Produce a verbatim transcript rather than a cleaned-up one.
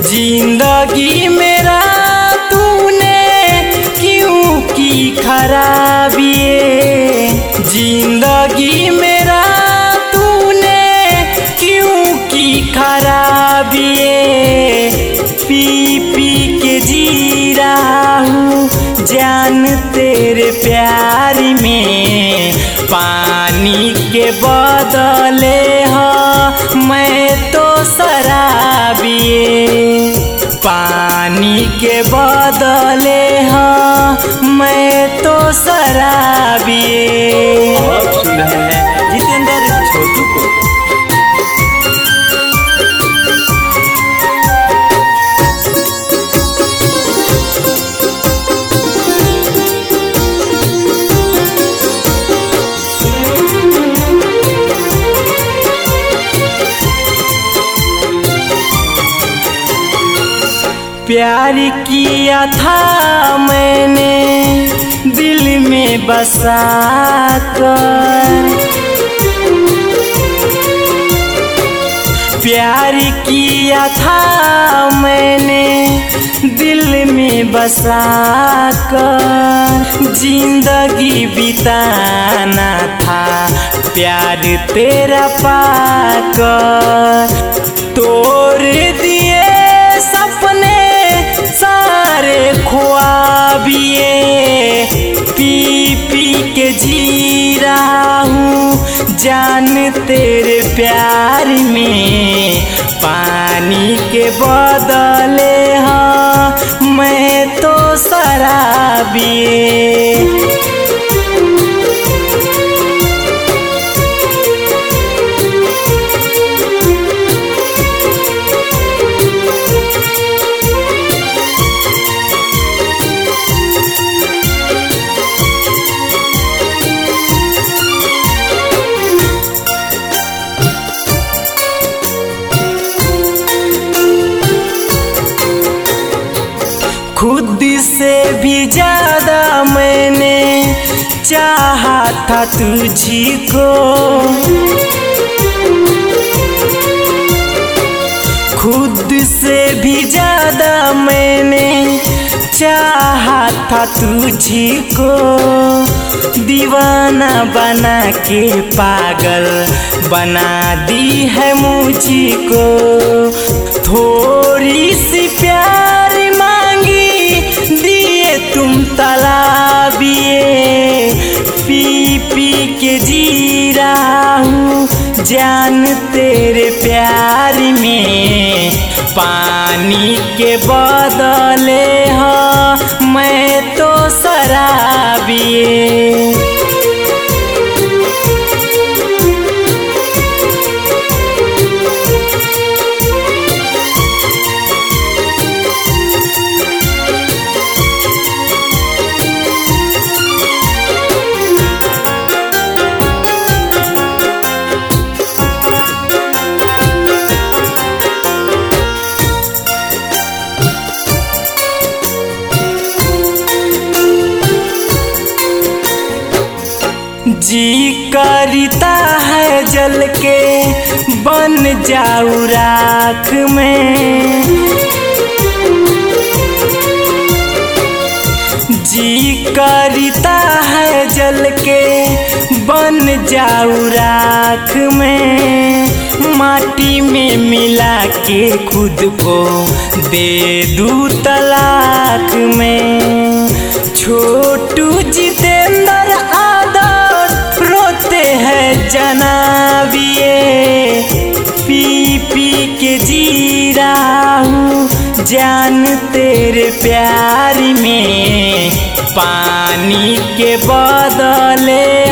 जिंदगी मेरा तूने क्यों की खराबी, जिंदगी मेरा तूने क्यों की खराबी। पी पी के जी रहा हूँ जान तेरे प्यार में, पानी के बदले हाँ मैं तो शराबी, पानी के बदले हाँ मैं तो शराबी। आप सुन रहे हैं जितेंद्र छोटू को। प्यार किया था मैंने दिल में बसा कर, प्यार किया था मैंने दिल में बसा कर, जिंदगी बिताना था प्यार तेरा पाकर। तोड़ दिए सपने सारे ख्वाबिए, पी पी के जी रहा हूँ जान तेरे प्यार में, पानी के बदले हाँ मैं तो शराबी। खुद से भी ज्यादा मैंने चाहा था तुझको, खुद से भी ज्यादा मैंने चाहा था तुझको, दीवाना बना के पागल बना दी है मुझको। थोड़ी सी प्यार तुम तलाबिए, पी पी के जी रहा हूँ जान तेरे प्यार में, पानी के बदले हाँ मैं तो शराबी। जी करता है जल के बन जाऊं राख में, जी करता है जल के बन जाऊं राख में, माटी में मिला के खुद को दे दूं तलाक में। छोटू जितेंद्र आदर रोते हैं जनाबिए, पी पी के जी रहा हूँ जान तेरे प्यार में, पानी के बदले